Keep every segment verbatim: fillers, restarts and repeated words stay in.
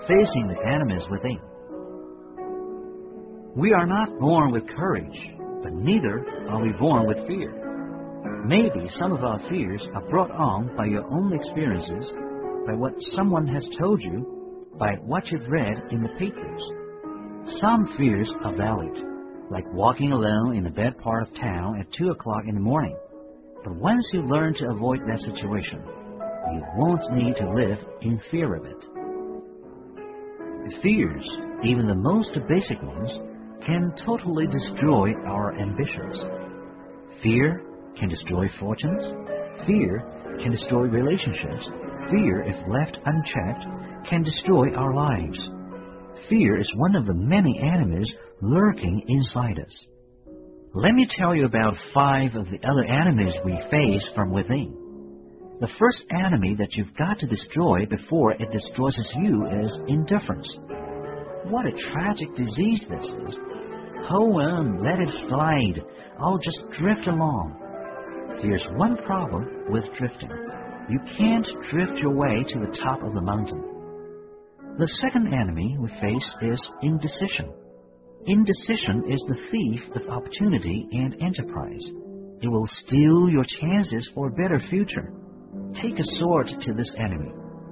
facing the enemies within. We are not born with courage, but neither are we born with fear. Maybe some of our fears are brought on by your own experiences, by what someone has told you, by what you've read in the papers. Some fears are valid, like walking alone in a bad part of town at two o'clock in the morning. But once you learn to avoid that situation, you won't need to live in fear of it. Fears, even the most basic ones, can totally destroy our ambitions. Fear can destroy fortunes. Fear can destroy relationships. Fear, if left unchecked, can destroy our lives. Fear is one of the many enemies lurking inside us. Let me tell you about five of the other enemies we face from within. The first enemy that you've got to destroy before it destroys you is indifference. What a tragic disease this is. Hold on, let it slide. I'll just drift along. There's one problem with drifting. You can't drift your way to the top of the mountain. The second enemy we face is indecision. Indecision is the thief of opportunity and enterprise. It will steal your chances for a better future. Take a sword to this enemy.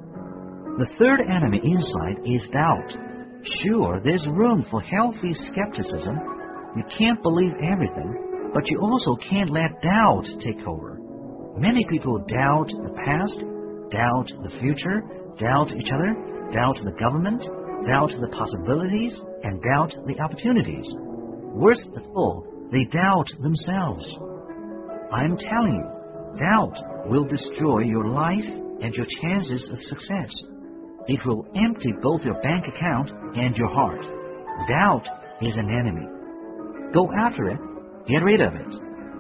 The third enemy inside is doubt. Sure, there's room for healthy skepticism. You can't believe everything, but you also can't let doubt take over. Many people doubt the past, doubt the future, doubt each other, doubt the government, doubt the possibilities, and doubt the opportunities. Worst of all, they doubt themselves. I'm telling you, doubt will destroy your life and your chances of success. It will empty both your bank account and your heart. Doubt is an enemy. Go after it. Get rid of it.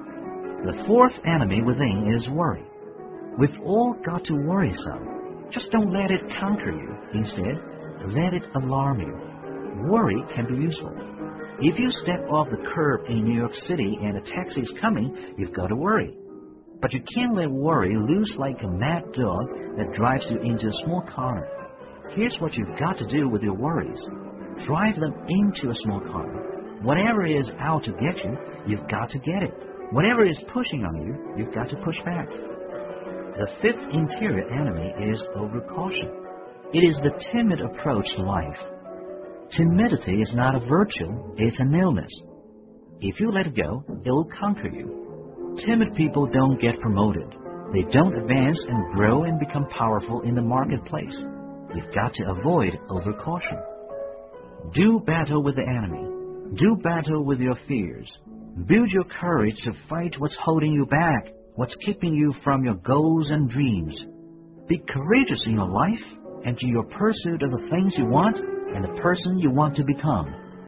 The fourth enemy within is worry. We've all got to worry some. Just don't let it conquer you. Instead, let it alarm you. Worry can be useful. If you step off the curb in New York City and a taxi is coming, you've got to worry. But you can't let worry loose like a mad dog that drives you into a small corner. Here's what you've got to do with your worries. Drive them into a small corner. Whatever is out to get you, you've got to get it. Whatever is pushing on you, you've got to push back. The fifth interior enemy is overcaution. It is the timid approach to life. Timidity is not a virtue, it's an illness. If you let it go, it will conquer you. Timid people don't get promoted. They don't advance and grow and become powerful in the marketplace. You've got to avoid overcaution. Do battle with the enemy. Do battle with your fears. Build your courage to fight what's holding you back, what's keeping you from your goals and dreams. Be courageous in your life and in your pursuit of the things you want and the person you want to become.